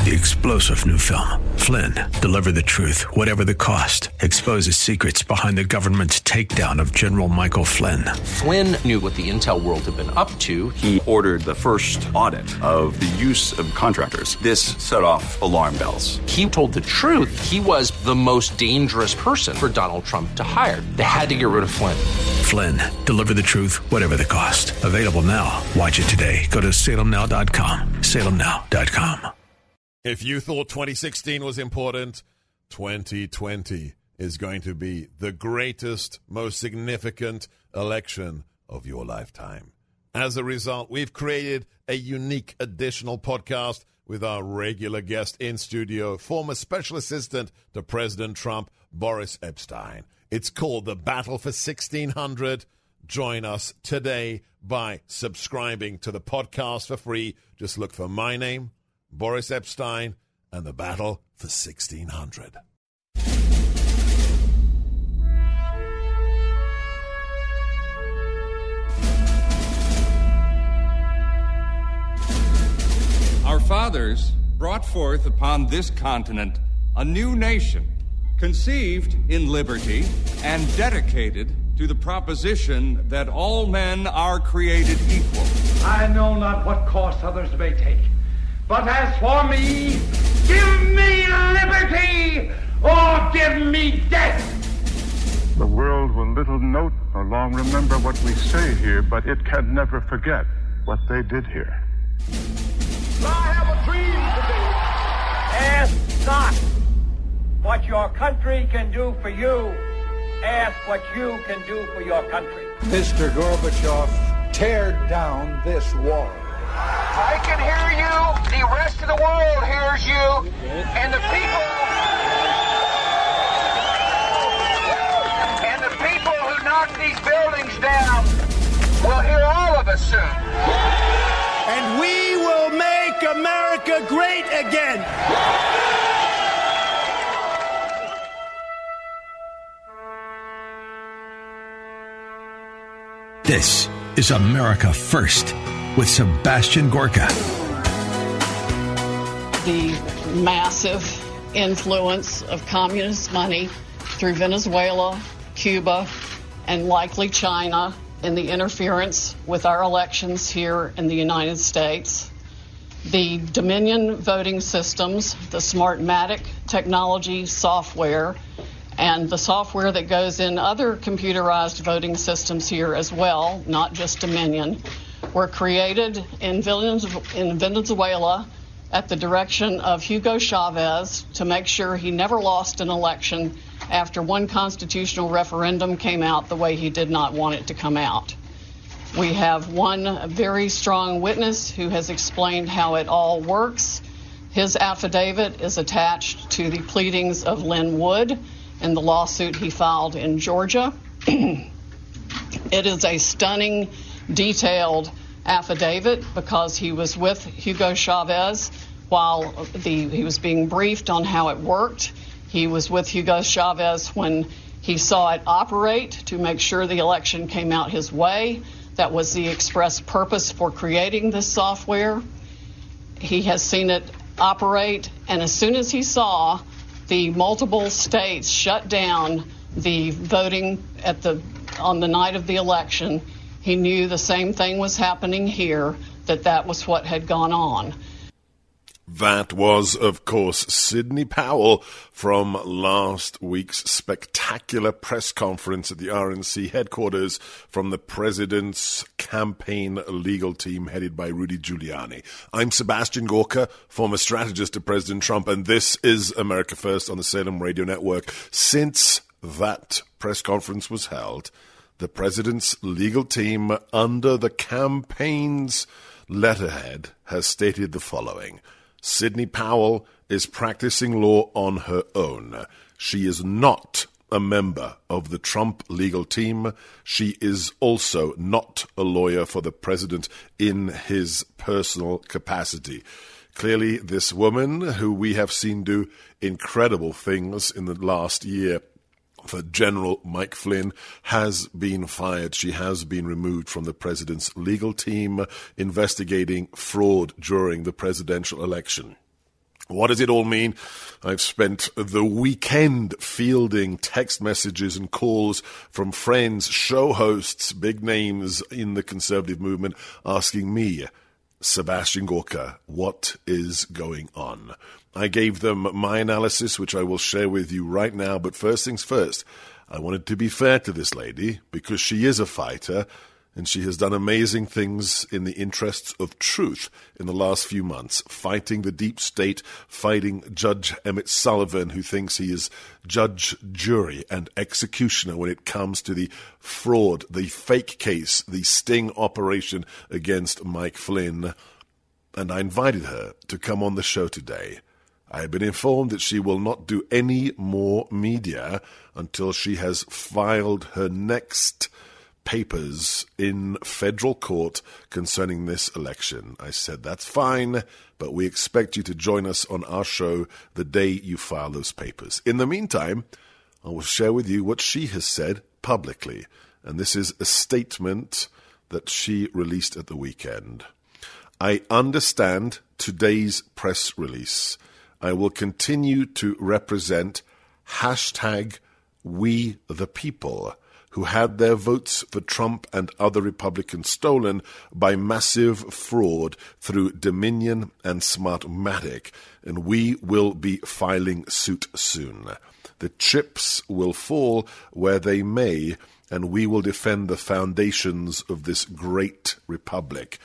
The explosive new film, Flynn, deliver the truth, whatever the cost, exposes secrets behind the government's takedown of General Michael Flynn. Flynn knew what the intel world had been up to. He ordered the first audit of the use of contractors. This set off alarm bells. He told the truth. He was the most dangerous person for Donald Trump to hire. They had to get rid of Flynn. Flynn, deliver the truth, whatever the cost. Available now. Watch it today. Go to salemnow.com. salemnow.com. If you thought 2016 was important, 2020 is going to be the greatest, most significant election of your lifetime. As a result, we've created a unique additional podcast with our regular guest in studio, former special assistant to President Trump, Boris Epshteyn. It's called The Battle for 1600. Join us today by subscribing to the podcast for free. Just look for my name, Boris Epshteyn, and The Battle for 1600. Our fathers brought forth upon this continent a new nation, conceived in liberty and dedicated to the proposition that all men are created equal. I know not what course others may take, but as for me, give me liberty or give me death. The world will little note nor long remember what we say here, but it can never forget what they did here. I have a dream today. Ask not what your country can do for you. Ask what you can do for your country. Mr. Gorbachev, tear down this wall. I can hear you. The rest of the world hears you. And the people who knock these buildings down will hear all of us soon. And we will make America great again. This is America First with Sebastian Gorka. The massive influence of communist money through Venezuela, Cuba, and likely China in the interference with our elections here in the United States. The Dominion voting systems, the Smartmatic technology software, and the software that goes in other computerized voting systems here as well, not just Dominion, were created in Venezuela at the direction of Hugo Chavez to make sure he never lost an election after one constitutional referendum came out the way he did not want it to come out. We have one very strong witness who has explained how it all works. His affidavit is attached to the pleadings of Lynn Wood in the lawsuit he filed in Georgia. It is a stunning, detailed affidavit because he was with Hugo Chavez while he was being briefed on how it worked. He was with Hugo Chavez when he saw it operate to make sure the election came out his way. That was the express purpose for creating this software. He has seen it operate, and as soon as he saw the multiple states shut down the voting on the night of the election, he knew the same thing was happening here, that was what had gone on. That was, of course, Sidney Powell from last week's spectacular press conference at the RNC headquarters from the president's campaign legal team headed by Rudy Giuliani. I'm Sebastian Gorka, former strategist to President Trump, and this is America First on the Salem Radio Network. Since that press conference was held, the president's legal team, under the campaign's letterhead, has stated the following. Sidney Powell is practicing law on her own. She is not a member of the Trump legal team. She is also not a lawyer for the president in his personal capacity. Clearly, this woman, who we have seen do incredible things in the last year for General Mike Flynn, has been fired. She has been removed from the president's legal team investigating fraud during the presidential election. What does it all mean? I've spent the weekend fielding text messages and calls from friends, show hosts, big names in the conservative movement asking me, Sebastian Gorka, what is going on? I gave them my analysis, which I will share with you right now. But first things first, I wanted to be fair to this lady because she is a fighter and she has done amazing things in the interests of truth in the last few months, fighting the deep state, fighting Judge Emmett Sullivan, who thinks he is judge, jury, and executioner when it comes to the fraud, the fake case, the sting operation against Mike Flynn. And I invited her to come on the show today. I have been informed that she will not do any more media until she has filed her next papers in federal court concerning this election. I said, that's fine, but we expect you to join us on our show the day you file those papers. In the meantime, I will share with you what she has said publicly. And this is a statement that she released at the weekend. I understand today's press release. I will continue to represent #We the People, who had their votes for Trump and other Republicans stolen by massive fraud through Dominion and Smartmatic, and we will be filing suit soon. The chips will fall where they may, and we will defend the foundations of this great republic.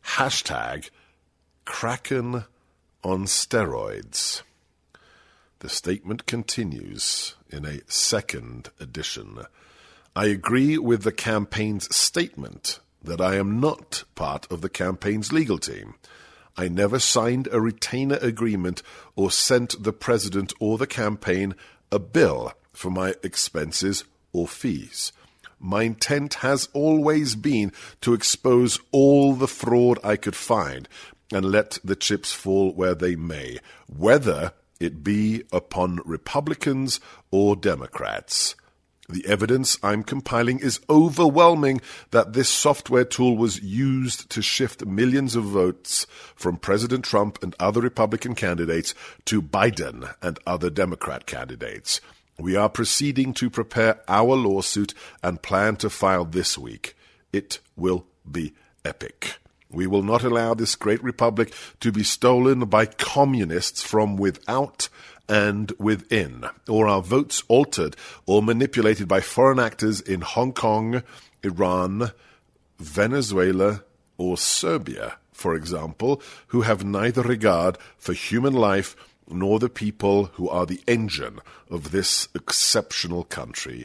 #Kraken on steroids. The statement continues in a second edition. I agree with the campaign's statement that I am not part of the campaign's legal team. I never signed a retainer agreement or sent the president or the campaign a bill for my expenses or fees. My intent has always been to expose all the fraud I could find and let the chips fall where they may, whether it be upon Republicans or Democrats. The evidence I'm compiling is overwhelming that this software tool was used to shift millions of votes from President Trump and other Republican candidates to Biden and other Democrat candidates. We are proceeding to prepare our lawsuit and plan to file this week. It will be epic. We will not allow this great republic to be stolen by communists from without and within, or our votes altered or manipulated by foreign actors in Hong Kong, Iran, Venezuela, or Serbia, for example, who have neither regard for human life nor the people who are the engine of this exceptional country.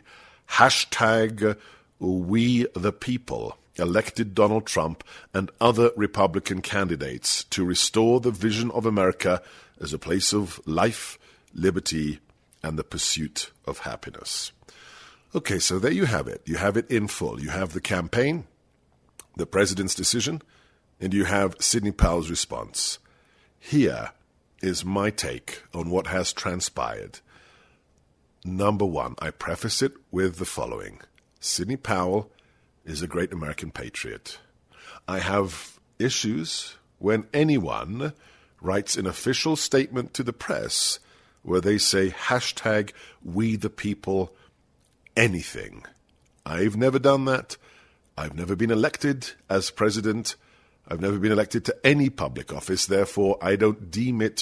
#We the People elected Donald Trump and other Republican candidates to restore the vision of America as a place of life, liberty, and the pursuit of happiness. Okay, so there you have it. You have it in full. You have the campaign, the president's decision, and you have Sidney Powell's response. Here is my take on what has transpired. Number one, I preface it with the following. Sidney Powell is a great American patriot. I have issues when anyone writes an official statement to the press where they say #We the People anything. I've never done that. I've never been elected as president. I've never been elected to any public office. Therefore, I don't deem it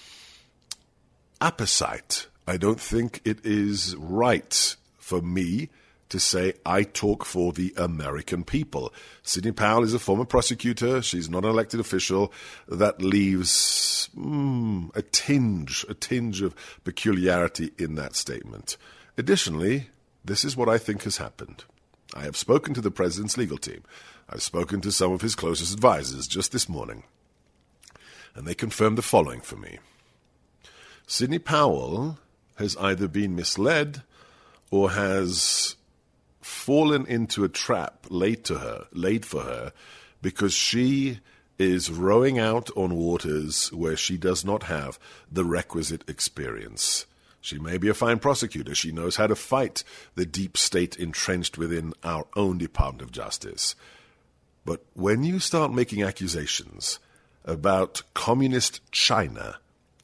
apposite. I don't think it is right for me to say I talk for the American people. Sidney Powell is a former prosecutor. She's not an elected official. That leaves a tinge of peculiarity in that statement. Additionally, this is what I think has happened. I have spoken to the president's legal team. I've spoken to some of his closest advisors just this morning, and they confirmed the following for me. Sidney Powell has either been misled or has fallen into a trap laid for her because she is rowing out on waters where she does not have the requisite experience. She may be a fine prosecutor. She knows how to fight the deep state entrenched within our own Department of Justice. But when you start making accusations about communist China,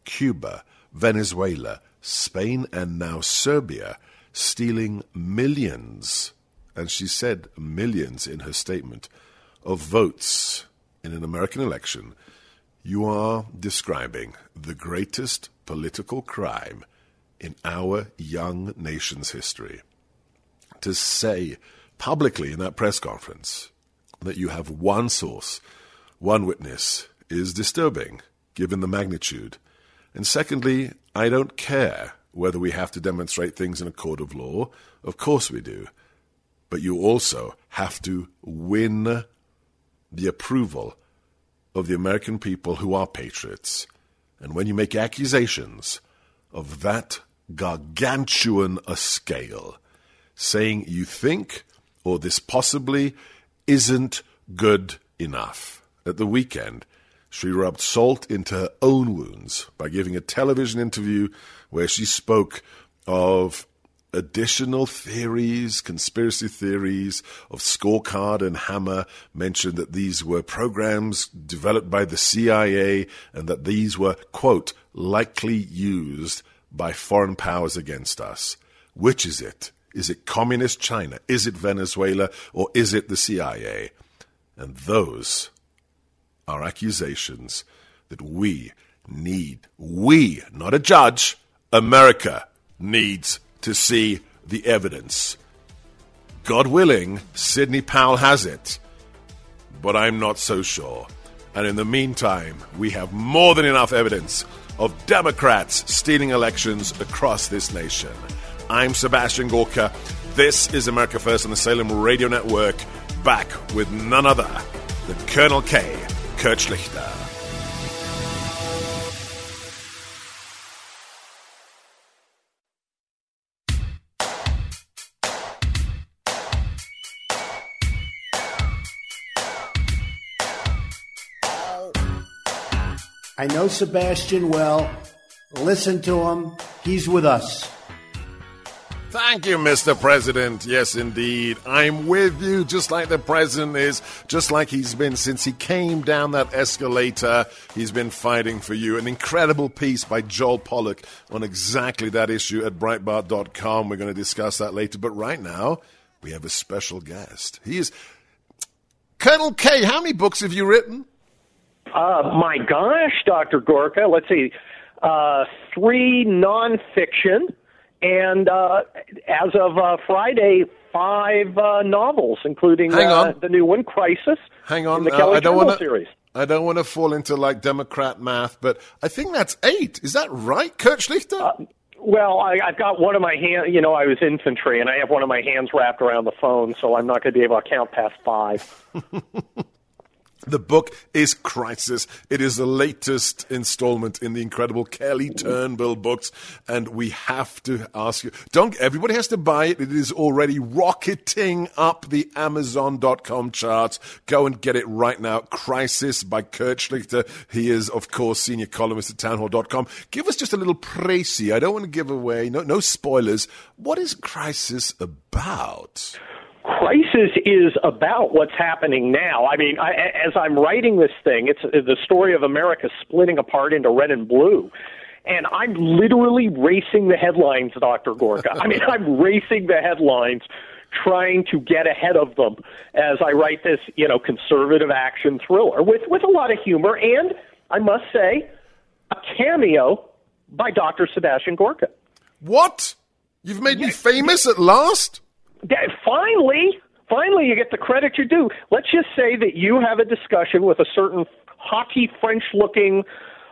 Cuba, Venezuela, Spain, and now Serbia, stealing millions, and she said millions in her statement, of votes in an American election, you are describing the greatest political crime in our young nation's history. To say publicly in that press conference that you have one source, one witness, is disturbing, given the magnitude. And secondly, I don't care whether we have to demonstrate things in a court of law. Of course we do. But you also have to win the approval of the American people who are patriots. And when you make accusations of that gargantuan a scale, saying you think, or this possibly isn't good enough. At the weekend, she rubbed salt into her own wounds by giving a television interview where she spoke of additional theories, conspiracy theories of Scorecard and Hammer, mentioned that these were programs developed by the CIA and that these were, quote, likely used by foreign powers against us. Which is it? Is it communist China? Is it Venezuela? Or is it the CIA? And those are accusations that we, not a judge, America needs to see the evidence. God willing, Sidney Powell has it, but I'm not so sure. And in the meantime, we have more than enough evidence of Democrats stealing elections across this nation. I'm Sebastian Gorka. This is America First on the Salem Radio Network, back with none other than Colonel K. Kurt Schlichter. I know Sebastian well. Listen to him. He's with us. Thank you, Mr. President. Yes, indeed. I'm with you, just like the president is, just like he's been since he came down that escalator. He's been fighting for you. An incredible piece by Joel Pollack on exactly that issue at Breitbart.com. We're going to discuss that later. But right now, we have a special guest. He is Colonel K. How many books have you written? My gosh, Dr. Gorka. Let's see. 3 nonfiction. And as of Friday, 5 novels, including the new one, Crisis. Hang on, the Kelly Turnbull series. I don't want to fall into like Democrat math, but I think that's 8. Is that right, Kurt Schlichter? Well, I've got one of my hands. You know, I was infantry, and I have one of my hands wrapped around the phone, so I'm not going to be able to count past 5. The book is Crisis. It is the latest installment in the incredible Kelly Turnbull books, and we have to ask you, everybody has to buy it. It is already rocketing up the Amazon.com charts. Go and get it right now. Crisis by Kurt Schlichter. He is, of course, senior columnist at townhall.com. Give us just a little précis. I don't want to give away, no spoilers. What is Crisis about? Crisis is about what's happening now. I mean, as I'm writing this thing, it's the story of America splitting apart into red and blue. And I'm literally racing the headlines, Dr. Gorka. I mean, I'm racing the headlines, trying to get ahead of them as I write this, conservative action thriller with a lot of humor and, I must say, a cameo by Dr. Sebastian Gorka. What? You've made me famous at last? Finally, you get the credit you're due. Let's just say that you have a discussion with a certain haughty, French-looking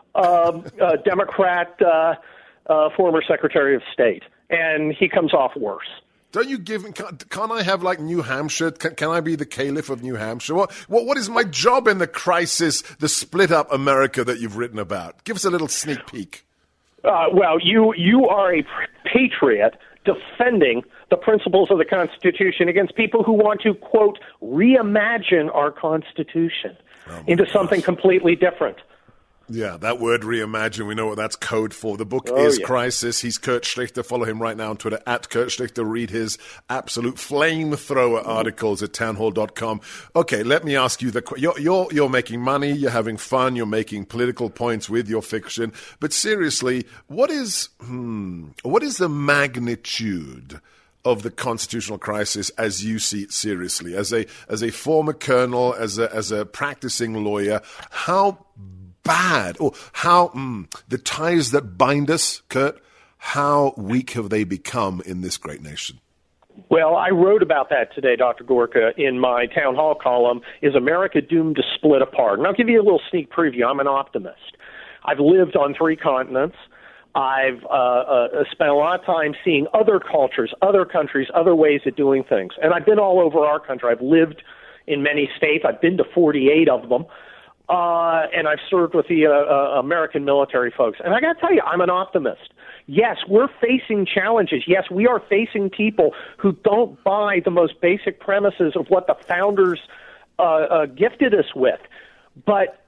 Democrat former Secretary of State, and he comes off worse. Don't you can't I have like New Hampshire? Can I be the caliph of New Hampshire? What is my job in the crisis, the split-up America that you've written about? Give us a little sneak peek. Well, you are a patriot defending the principles of the Constitution against people who want to, quote, reimagine our Constitution into something completely different. Yeah, that word reimagine, we know what that's code for. The book is Crisis. He's Kurt Schlichter. Follow him right now on Twitter, @Kurt Schlichter. Read his absolute flamethrower articles at townhall.com. Okay, let me ask you, you're making money, you're having fun, you're making political points with your fiction, but seriously, what is the magnitude of the constitutional crisis as you see it seriously? As a former colonel, as a practicing lawyer, how bad, or how the ties that bind us, Kurt, how weak have they become in this great nation? Well, I wrote about that today, Dr. Gorka, in my Town Hall column, Is America Doomed to Split Apart? And I'll give you a little sneak preview. I'm an optimist. I've lived on 3 continents. I've spent a lot of time seeing other cultures, other countries, other ways of doing things. And I've been all over our country. I've lived in many states. I've been to 48 of them. And I've served with the American military folks. And I got to tell you, I'm an optimist. Yes, we're facing challenges. Yes, we are facing people who don't buy the most basic premises of what the founders gifted us with. But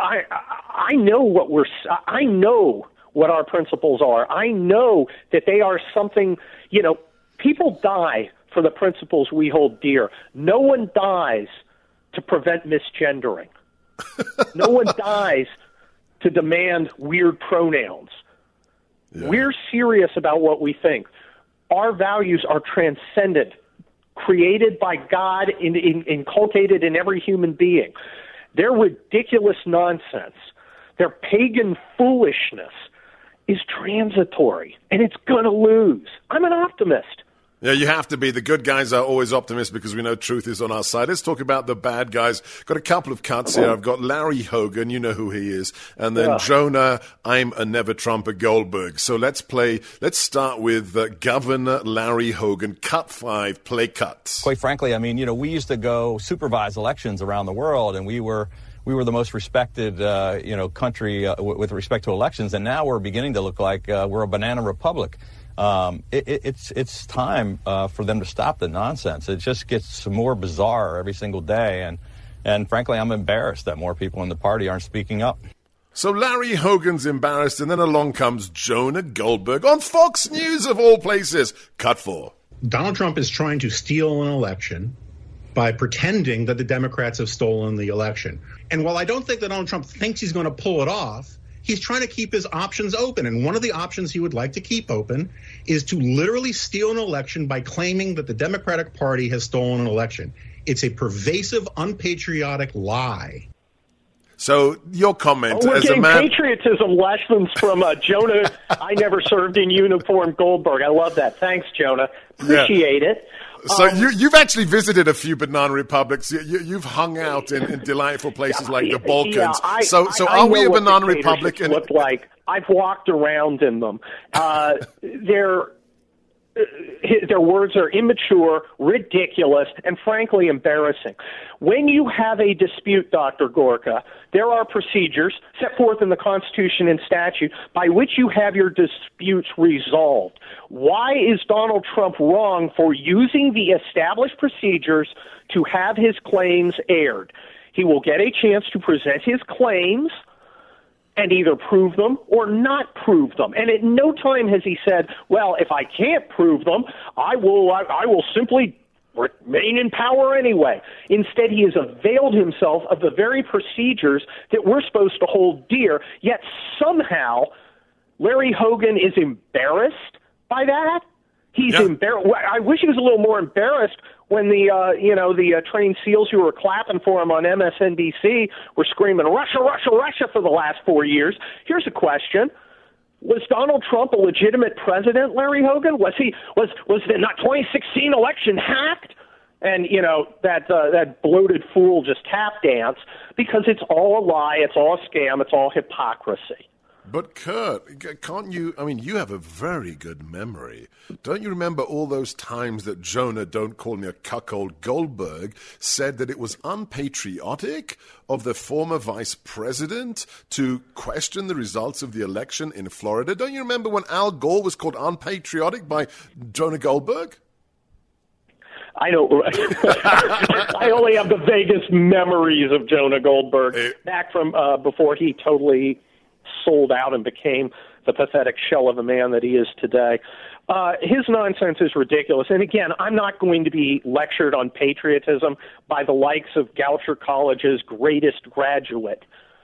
I know I know what our principles are. I know that they are something, people die for the principles we hold dear. No one dies to prevent misgendering. No one dies to demand weird pronouns. Yeah. We're serious about what we think. Our values are transcendent, created by God, inculcated in every human being. Their ridiculous nonsense, their pagan foolishness is transitory, and it's going to lose. I'm an optimist. Yeah, you have to be. The good guys are always optimists because we know truth is on our side. Let's talk about the bad guys. Got a couple of cuts here. I've got Larry Hogan, you know who he is, and then Jonah, I'm a never Trumper Goldberg. So let's start with Governor Larry Hogan. Cut 5, play cuts. Quite frankly, I mean, we used to go supervise elections around the world, and we were the most respected, country with respect to elections, and now we're beginning to look like we're a banana republic. It's time for them to stop the nonsense. It just gets more bizarre every single day, and frankly, I'm embarrassed that more people in the party aren't speaking up. So Larry Hogan's embarrassed, and then along comes Jonah Goldberg on Fox News of all places. Cut 4. Donald Trump is trying to steal an election by pretending that the Democrats have stolen the election. And while I don't think that Donald Trump thinks he's going to pull it off, he's trying to keep his options open. And one of the options he would like to keep open is to literally steal an election by claiming that the Democratic Party has stolen an election. It's a pervasive, unpatriotic lie. So your comment we're as getting a man... patriotism lessons from Jonah, I never served in uniform Goldberg. I love that. Thanks, Jonah. Appreciate it. So you've actually visited a few banana republics. You've hung out in delightful places like the Balkans. So are we a banana republic? Look like I've walked around in them. Their words are immature, ridiculous, and frankly embarrassing. When you have a dispute, Dr. Gorka, there are procedures set forth in the Constitution and statute by which you have your disputes resolved. Why is Donald Trump wrong for using the established procedures to have his claims aired? He will get a chance to present his claims and either prove them or not prove them. And at no time has he said, well, if I can't prove them, I will simply remain in power anyway. Instead, he has availed himself of the very procedures that we're supposed to hold dear, yet somehow Larry Hogan is embarrassed by that. He's embarrassed. I wish he was a little more embarrassed when the trained SEALs who were clapping for him on MSNBC were screaming Russia, Russia, Russia for the last 4 years. Here's a question: was Donald Trump a legitimate president, Larry Hogan? Was the 2016 election hacked? And that bloated fool just tap dance because it's all a lie, it's all a scam, it's all hypocrisy. But Kurt, can't you, you have a very good memory. Don't you remember all those times that Jonah, don't call me a cuckold, Goldberg, said that it was unpatriotic of the former vice president to question the results of the election in Florida? Don't you remember when Al Gore was called unpatriotic by Jonah Goldberg? I don't. I only have the vaguest memories of Jonah Goldberg back from before he totally sold out and became the pathetic shell of a man that he is today. His nonsense is ridiculous. And again, I'm not going to be lectured on patriotism by the likes of Goucher College's greatest graduate.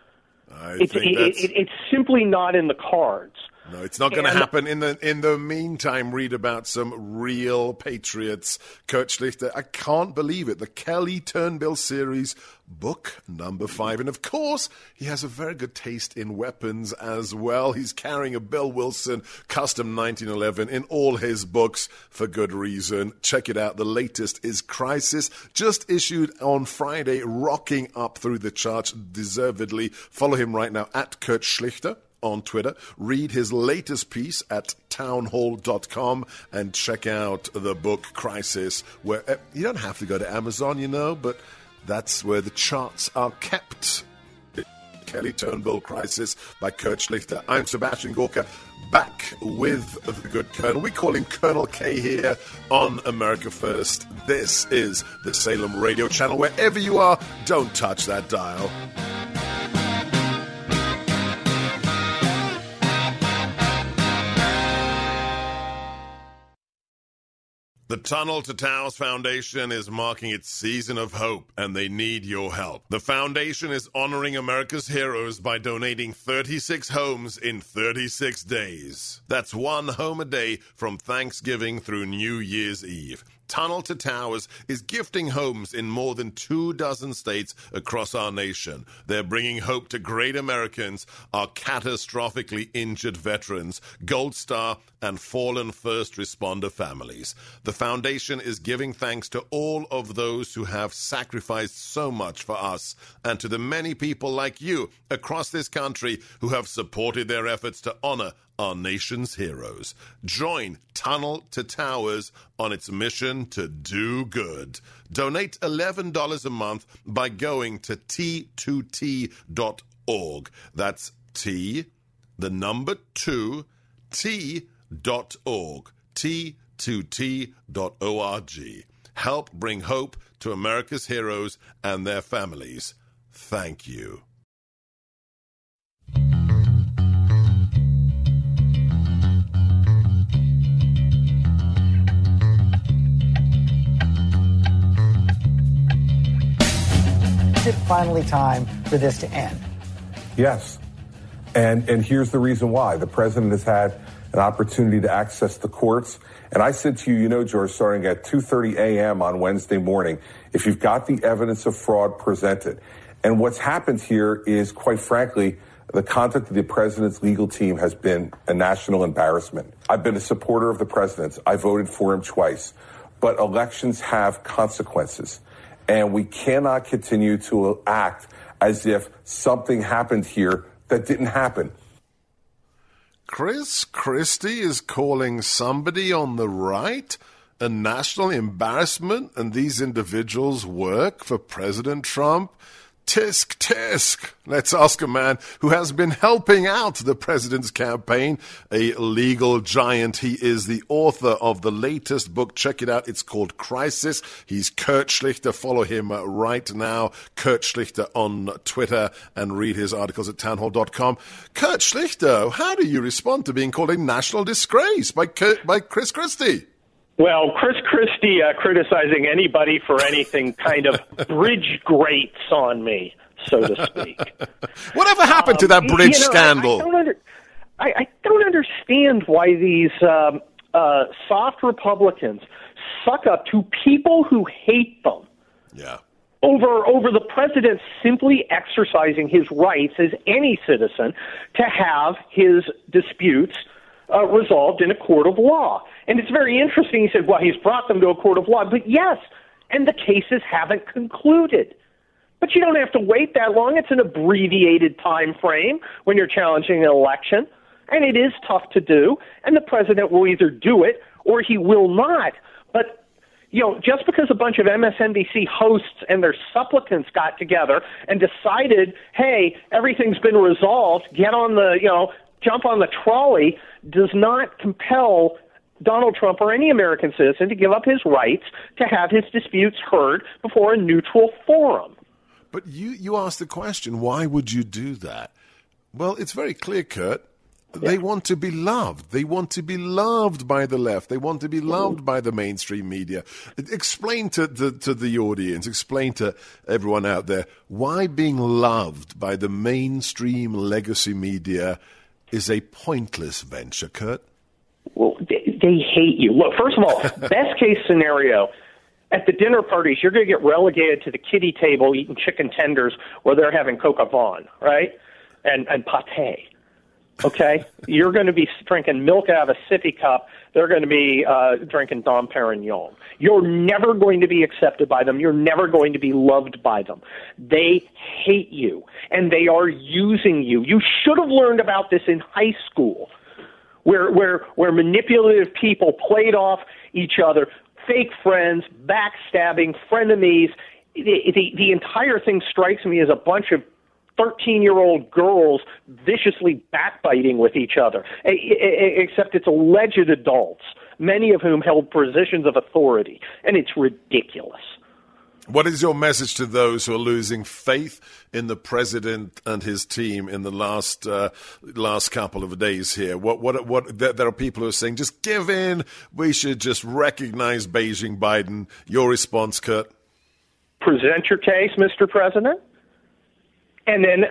It's simply not in the cards. No, it's not going to happen. In the meantime, read about some real patriots. Kurt Schlichter, I can't believe it. The Kelly Turnbull series, book number 5. And of course, he has a very good taste in weapons as well. He's carrying a Bill Wilson Custom 1911 in all his books for good reason. Check it out. The latest is Crisis, just issued on Friday, rocking up through the charts deservedly. Follow him right now at Kurt Schlichter on Twitter. Read his latest piece at townhall.com and check out the book Crisis, where you don't have to go to Amazon, but that's where the charts are kept. Kelly Turnbull Crisis by Kurt Schlichter. I'm Sebastian Gorka, back with the good Colonel. We call him Colonel K here on America First. This is the Salem Radio Channel. Wherever you are, don't touch that dial. The Tunnel to Towers Foundation is marking its season of hope, and they need your help. The foundation is honoring America's heroes by donating 36 homes in 36 days. That's one home a day from Thanksgiving through New Year's Eve. Tunnel to Towers is gifting homes in more than 24 states across our nation. They're bringing hope to great Americans, our catastrophically injured veterans, Gold Star and fallen first responder families. The foundation is giving thanks to all of those who have sacrificed so much for us, and to the many people like you across this country who have supported their efforts to honor our nation's heroes. Join Tunnel to Towers on its mission to do good. Donate $11 a month by going to T2T.org. That's T, the number 2, T.org. T2T.org. Help bring hope to America's heroes and their families. Thank you. Is it finally time for this to end? Yes. And here's the reason why. The president has had an opportunity to access the courts. And I said to you, George, starting at 2:30 a.m. on Wednesday morning, if you've got the evidence of fraud, present it. And what's happened here is, quite frankly, the conduct of the president's legal team has been a national embarrassment. I've been a supporter of the president's. I voted for him twice. But elections have consequences. And we cannot continue to act as if something happened here that didn't happen. Chris Christie is calling somebody on the right a national embarrassment, and these individuals work for President Trump. Tisk, tisk. Let's ask a man who has been helping out the president's campaign, a legal giant. He is the author of the latest book. Check it out. It's called Crisis. He's Kurt Schlichter. Follow him right now, Kurt Schlichter on Twitter, and read his articles at townhall.com. Kurt Schlichter, how do you respond to being called a national disgrace by Chris Christie? Well, Chris Christie criticizing anybody for anything kind of bridge grates on me, so to speak. Whatever happened to that bridge scandal? I don't understand why these soft Republicans suck up to people who hate them. Yeah. Over the president simply exercising his rights as any citizen to have his disputes resolved in a court of law. And it's very interesting. He said, well, he's brought them to a court of law. But yes, and the cases haven't concluded. But you don't have to wait that long. It's an abbreviated time frame when you're challenging an election. And it is tough to do. And the president will either do it or he will not. But, just because a bunch of MSNBC hosts and their supplicants got together and decided, hey, everything's been resolved, get on the, jump on the trolley, does not compel Donald Trump or any American citizen to give up his rights to have his disputes heard before a neutral forum. But you asked the question, why would you do that? Well, it's very clear, Kurt. They want to be loved. They want to be loved by the left. They want to be loved by the mainstream media. Explain to the audience, explain to everyone out there why being loved by the mainstream legacy media is a pointless venture, Kurt. Well, they hate you. Look, first of all, best case scenario, at the dinner parties, you're going to get relegated to the kiddie table eating chicken tenders where they're having Coq au vin, right? And pâté. Okay? You're going to be drinking milk out of a sippy cup. They're going to be drinking Dom Perignon. You're never going to be accepted by them. You're never going to be loved by them. They hate you, and they are using you. You should have learned about this in high school, where manipulative people played off each other, fake friends, backstabbing, frenemies. The entire thing strikes me as a bunch of 13-year-old girls viciously backbiting with each other, except it's alleged adults, many of whom held positions of authority, and it's ridiculous. What is your message to those who are losing faith in the president and his team in the last couple of days here? There are people who are saying, just give in, we should just recognize Beijing Biden. Your response, Kurt? Present your case, Mr. President. And then,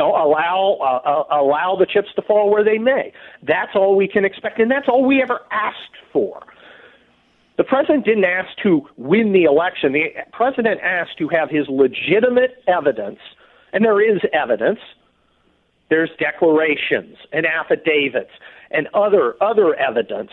allow the chips to fall where they may. That's all we can expect, and that's all we ever asked for. The president didn't ask to win the election. The president asked to have his legitimate evidence, and there is evidence. There's declarations and affidavits and other evidence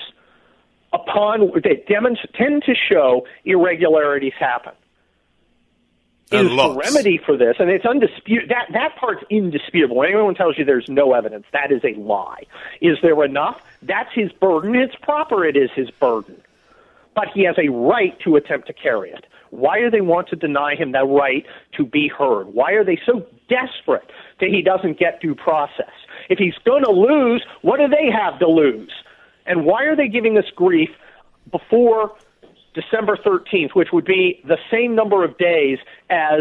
that tend to show irregularities happen. Is the remedy for this, and it's undisputed. That part's indisputable. When anyone tells you there's no evidence, that is a lie. Is there enough? That's his burden. It's proper. It is his burden. But he has a right to attempt to carry it. Why do they want to deny him that right to be heard? Why are they so desperate that he doesn't get due process? If he's going to lose, what do they have to lose? And why are they giving us grief before December 13th, which would be the same number of days as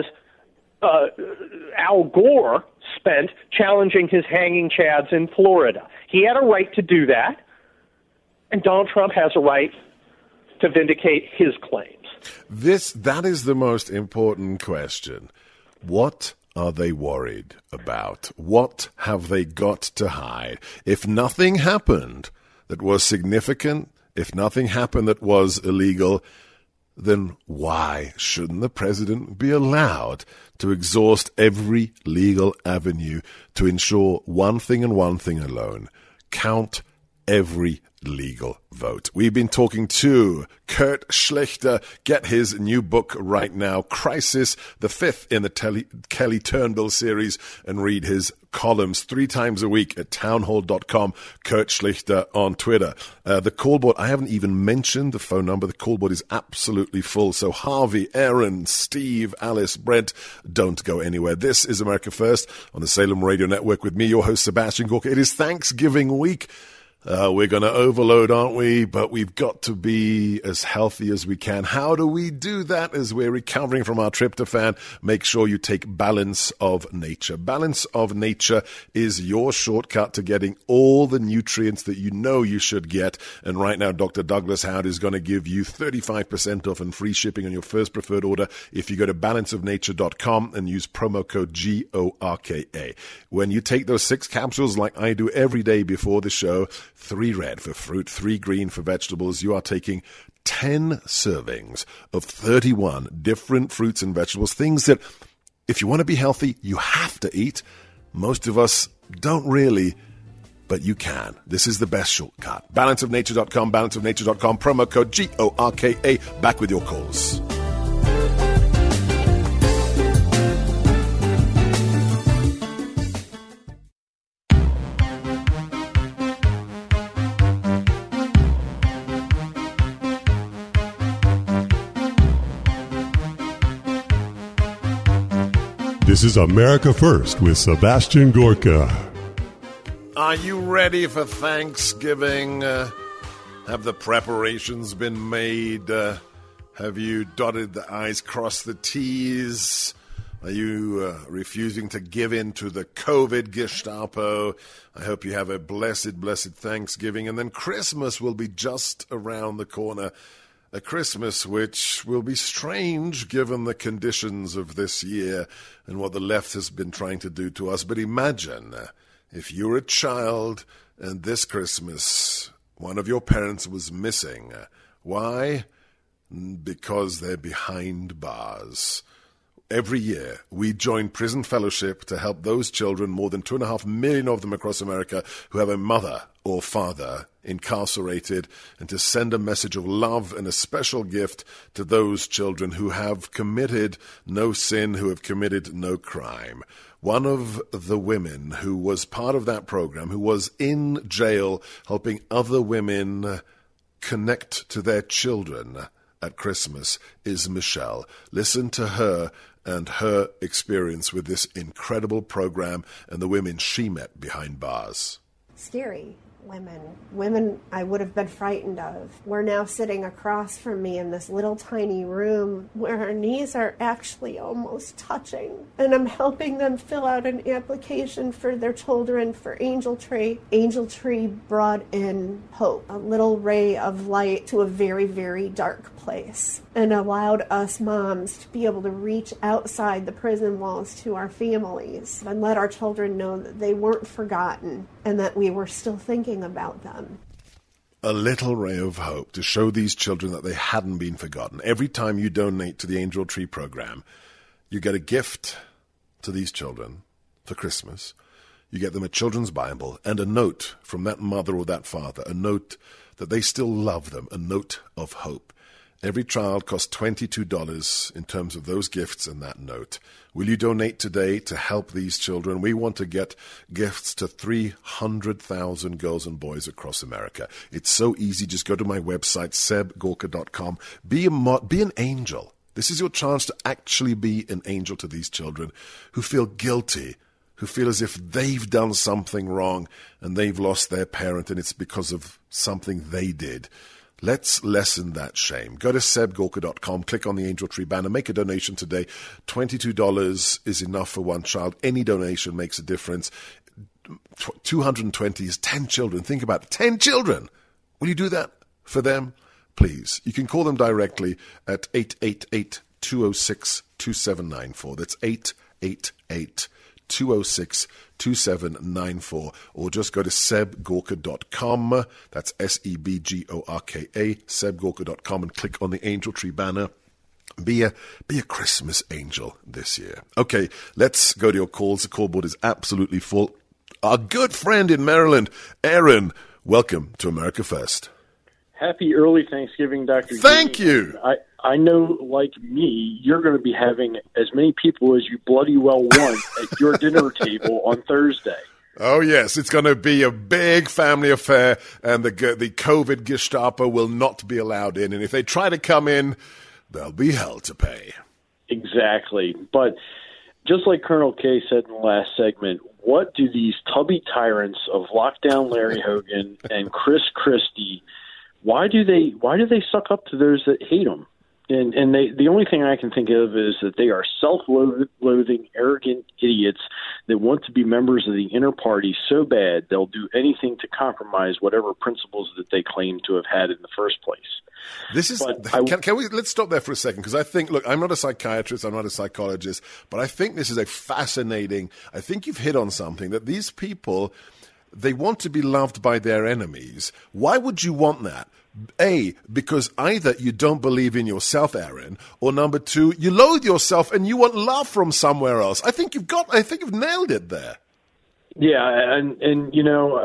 Al Gore spent challenging his hanging chads in Florida? He had a right to do that, and Donald Trump has a right to vindicate his claims. That is the most important question. What are they worried about? What have they got to hide? If nothing happened that was significant, if nothing happened that was illegal, then why shouldn't the president be allowed to exhaust every legal avenue to ensure one thing and one thing alone: count every legal vote? We've been talking to Kurt Schlichter. Get his new book right now, Crisis, the fifth in the Kelly Turnbull series, and read his columns 3 times a week at townhall.com. Kurt Schlichter on Twitter. The call board, I haven't even mentioned the phone number. The call board is absolutely full. So Harvey, Aaron, Steve, Alice, Brent, don't go anywhere. This is America First on the Salem Radio Network with me, your host, Sebastian Gorka. It is Thanksgiving week. We're going to overload, aren't we? But we've got to be as healthy as we can. How do we do that as we're recovering from our tryptophan? Make sure you take Balance of Nature. Balance of Nature is your shortcut to getting all the nutrients that you know you should get. And right now, Dr. Douglas Howard is going to give you 35% off and free shipping on your first preferred order if you go to balanceofnature.com and use promo code GORKA. When you take those 6 capsules like I do every day before the show, 3 red for fruit, 3 green for vegetables, you are taking 10 servings of 31 different fruits and vegetables, things that if you want to be healthy, you have to eat. Most of us don't really, but you can. This is the best shortcut. Balanceofnature.com, balanceofnature.com, promo code GORKA. Back with your calls. This is America First with Sebastian Gorka. Are you ready for Thanksgiving? Have the preparations been made? Have you dotted the I's, crossed the T's? Are you refusing to give in to the COVID Gestapo? I hope you have a blessed, blessed Thanksgiving. And then Christmas will be just around the corner. A Christmas which will be strange given the conditions of this year and what the left has been trying to do to us. But imagine if you're a child and this Christmas one of your parents was missing. Why? Because they're behind bars. Every year, we join Prison Fellowship to help those children, more than 2.5 million of them across America, who have a mother or father incarcerated, and to send a message of love and a special gift to those children who have committed no sin, who have committed no crime. One of the women who was part of that program, who was in jail helping other women connect to their children at Christmas, is Michelle. Listen to her and her experience with this incredible program and the women she met behind bars. Scary women I would have been frightened of. We're now sitting across from me in this little tiny room where our knees are actually almost touching. And I'm helping them fill out an application for their children for Angel Tree. Angel Tree brought in hope, a little ray of light to a very, very dark place, and allowed us moms to be able to reach outside the prison walls to our families and let our children know that they weren't forgotten and that we were still thinking about them. A little ray of hope to show these children that they hadn't been forgotten. Every time you donate to the Angel Tree program, you get a gift to these children for Christmas. You get them a children's Bible and a note from that mother or that father, a note that they still love them, a note of hope. Every child costs $22 in terms of those gifts and that note. Will you donate today to help these children? We want to get gifts to 300,000 girls and boys across America. It's so easy. Just go to my website, sebgorka.com. Be an angel. This is your chance to actually be an angel to these children who feel guilty, who feel as if they've done something wrong and they've lost their parent and it's because of something they did. Let's lessen that shame. Go to sebgorka.com, click on the Angel Tree banner, make a donation today. $22 is enough for one child. Any donation makes a difference. 220 is 10 children. Think about it. 10 children. Will you do that for them? Please. You can call them directly at 888-206-2794. That's 888-206-2794, or just go to sebgorka.com. That's SEBGORKA, sebgorka.com, and click on the Angel Tree banner. Be a Christmas angel this year. Okay, let's go to your calls. The call board is absolutely full. Our good friend in Maryland, Aaron, welcome to America First. Happy early Thanksgiving, Dr. Thank you. I know, like me, you're going to be having as many people as you bloody well want at your dinner table on Thursday. Oh, yes. It's going to be a big family affair, and the COVID Gestapo will not be allowed in. And if they try to come in, there'll be hell to pay. Exactly. But just like Colonel K said in the last segment, what do these tubby tyrants of Lockdown Larry Hogan and Chris Christie, why do they suck up to those that hate them? And the only thing I can think of is that they are self-loathing, arrogant idiots that want to be members of the inner party so bad they'll do anything to compromise whatever principles that they claim to have had in the first place. This is let's stop there for a second, because I think, look, I'm not a psychiatrist, I'm not a psychologist, but I think this is a fascinating, I think you've hit on something, that these people, they want to be loved by their enemies. Why would you want that? A, because either you don't believe in yourself, Aaron, or number two, you loathe yourself and you want love from somewhere else. I think you've nailed it there. Yeah, and you know,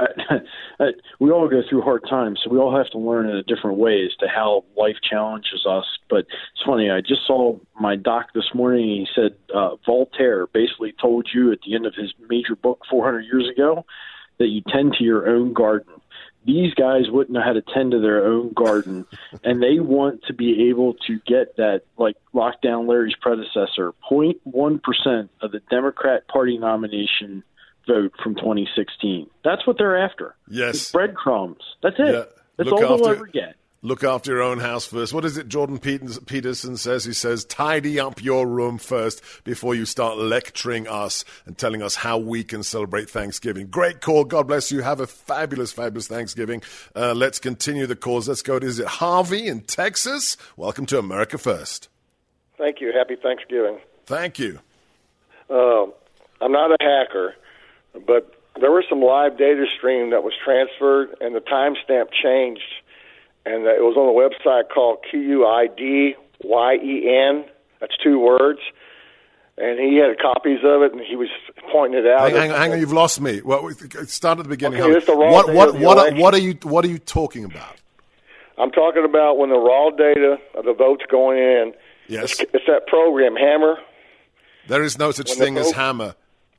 we all go through hard times, so we all have to learn in a different way as to how life challenges us. But it's funny, I just saw my doc this morning, and he said Voltaire basically told you at the end of his major book 400 years ago that you tend to your own garden. These guys wouldn't know how to tend to their own garden, and they want to be able to get that, like Lockdown Larry's predecessor, 0.1% of the Democrat Party nomination vote from 2016. That's what they're after. Yes. It's breadcrumbs. That's it. Yeah. That's all they'll ever get. Look after your own house first. What is it Jordan Peterson says? He says, tidy up your room first before you start lecturing us and telling us how we can celebrate Thanksgiving. Great call. God bless you. Have a fabulous, fabulous Thanksgiving. Let's continue the calls. Let's go to, is it Harvey in Texas? Welcome to America First. Thank you. Happy Thanksgiving. Thank you. I'm not a hacker, but there was some live data stream that was transferred and the timestamp changed. And it was on a website called QUIDYEN. That's 2 words. And he had copies of it, and he was pointing it out. Hang on, you've lost me. Well, start at the beginning. Okay, it's the raw what are you talking about? I'm talking about when the raw data of the votes going in. Yes. It's that program, Hammer. There is no such thing as Hammer.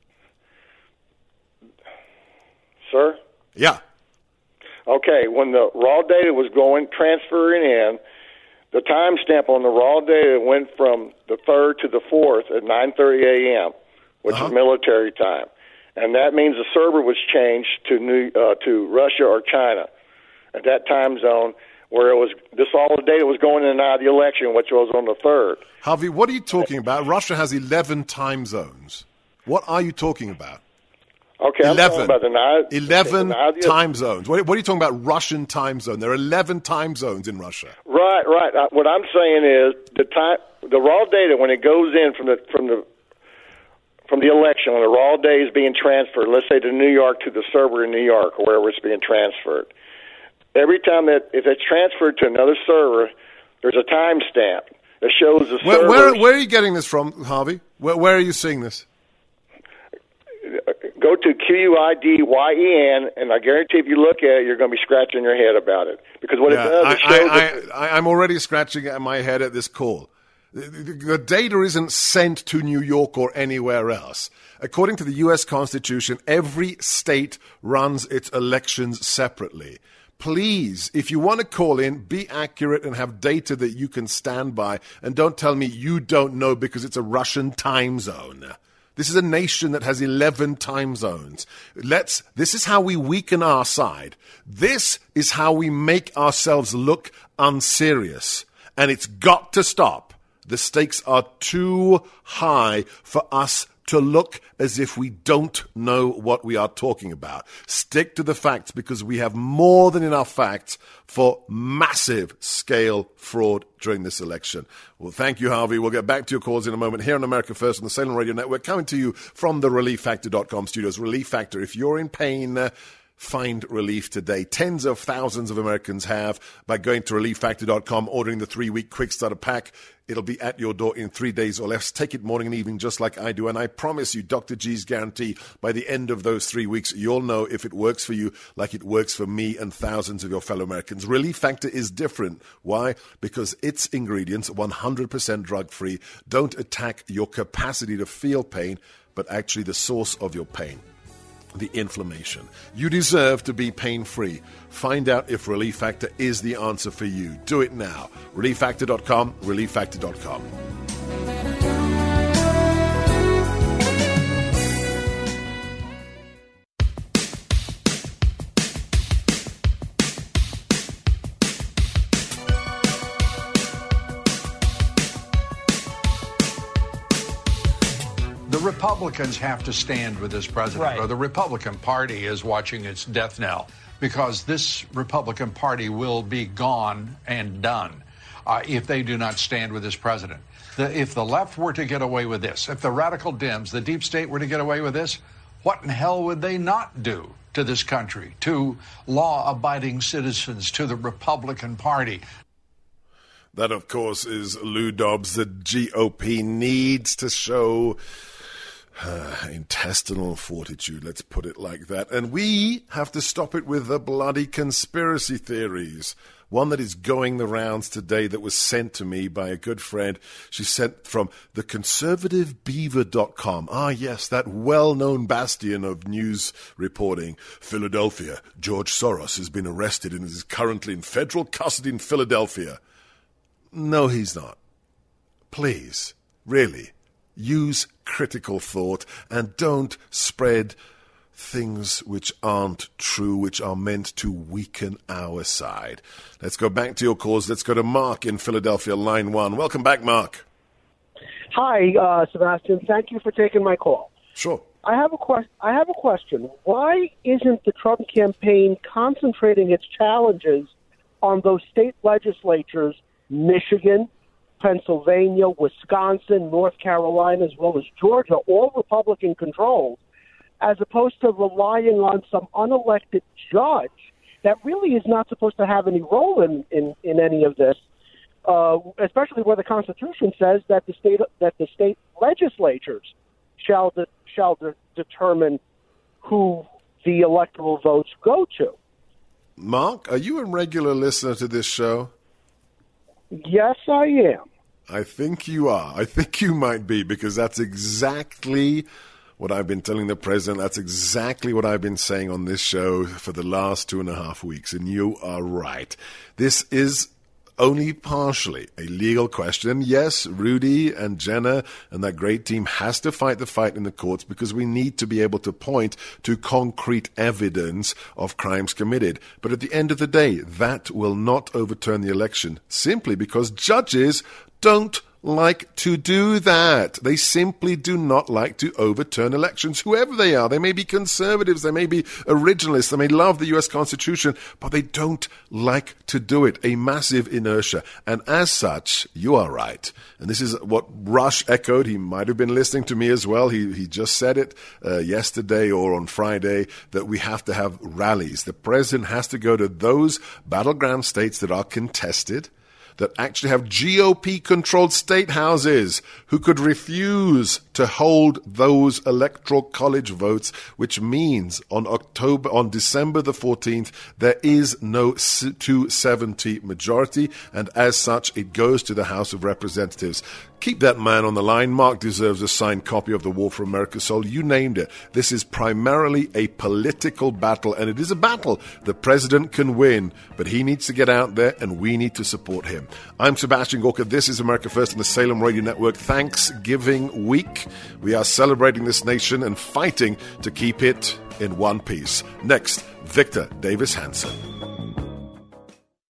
Sir? Yeah. Okay, when the raw data was transferring in, the timestamp on the raw data went from the 3rd to the 4th at 9:30 a.m., which is military time, and that means the server was changed to Russia or China at that time zone, where it was all the data was going in and out of the election, which was on the 3rd. Harvey, what are you talking about? Russia has 11 time zones. What are you talking about? Okay, 11. I'm talking about 11 time zones. What are you talking about? Russian time zone. There are 11 time zones in Russia. Right. What I'm saying is the raw data when it goes in from the election, when the raw data is being transferred, let's say to New York to the server in New York or wherever it's being transferred. Every time if it's transferred to another server, there's a timestamp that shows the server. Where are you getting this from, Harvey? Where are you seeing this? Go to QUIDYEN, and I guarantee if you look at it, you're going to be scratching your head about it. Because what it does, it shows... I'm already scratching my head at this call. The data isn't sent to New York or anywhere else. According to the U.S. Constitution, every state runs its elections separately. Please, if you want to call in, be accurate and have data that you can stand by, and don't tell me you don't know because it's a Russian time zone. This is a nation that has 11 time zones. This is how we weaken our side. This is how we make ourselves look unserious. And it's got to stop. The stakes are too high for us to look as if we don't know what we are talking about. Stick to the facts because we have more than enough facts for massive scale fraud during this election. Well, thank you, Harvey. We'll get back to your calls in a moment here on America First on the Salem Radio Network, coming to you from the ReliefFactor.com studios. Relief Factor, if you're in pain, find relief today. Tens of thousands of Americans have by going to ReliefFactor.com, ordering the 3-week quick starter pack. It'll be at your door in 3 days or less. Take it morning and evening just like I do. And I promise you, Dr. G's guarantee, by the end of those 3 weeks, you'll know if it works for you like it works for me and thousands of your fellow Americans. Relief Factor is different. Why? Because its ingredients, 100% drug-free, don't attack your capacity to feel pain, but actually the source of your pain. The inflammation. You deserve to be pain-free. Find out if Relief Factor is the answer for you. Do it now. ReliefFactor.com, ReliefFactor.com. Republicans have to stand with this president, right, or the Republican Party is watching its death knell, because this Republican Party will be gone and done if they do not stand with this president. If the left were to get away with this, if the radical Dems, the deep state were to get away with this, what in hell would they not do to this country, to law-abiding citizens, to the Republican Party? That, of course, is Lou Dobbs. The GOP needs to show intestinal fortitude, let's put it like that. And we have to stop it with the bloody conspiracy theories. One that is going the rounds today that was sent to me by a good friend. She sent from theconservativebeaver.com. Ah, yes, that well-known bastion of news reporting. Philadelphia. George Soros has been arrested and is currently in federal custody in Philadelphia. No, he's not. Please, really. Use critical thought and don't spread things which aren't true, which are meant to weaken our side. Let's go back to your calls. Let's go to Mark in Philadelphia, line 1. Welcome back, Mark. Hi, Sebastian. Thank you for taking my call. Sure. I have a question. Why isn't the Trump campaign concentrating its challenges on those state legislatures, Michigan, Pennsylvania, Wisconsin, North Carolina, as well as Georgia, all Republican-controlled, as opposed to relying on some unelected judge that really is not supposed to have any role in any of this, especially where the Constitution says that the state legislatures shall determine who the electoral votes go to. Mark, are you a regular listener to this show? Yes, I am. I think you are. I think you might be, because that's exactly what I've been telling the president. That's exactly what I've been saying on this show for the last 2.5 weeks. And you are right. This is only partially a legal question. And yes, Rudy and Jenna and that great team has to fight the fight in the courts, because we need to be able to point to concrete evidence of crimes committed. But at the end of the day, that will not overturn the election, simply because judges don't like to do that. They simply do not like to overturn elections, whoever they are. They may be conservatives, they may be originalists, they may love the U.S. Constitution, but they don't like to do it. A massive inertia. And as such, you are right. And this is what Rush echoed. He might have been listening to me as well. He just said it yesterday or on Friday, that we have to have rallies. The president has to go to those battleground states that are contested, that actually have GOP-controlled state houses, who could refuse to hold those electoral college votes, which means on December the 14th, there is no 270 majority, and as such, it goes to the House of Representatives. Keep that man on the line. Mark deserves a signed copy of The War for America Soul. You named it. This is primarily a political battle, and it is a battle the president can win, but he needs to get out there, and we need to support him. I'm Sebastian Gorka. This is America First on the Salem Radio Network. Thanksgiving week. We are celebrating this nation and fighting to keep it in one piece. Next, Victor Davis Hanson.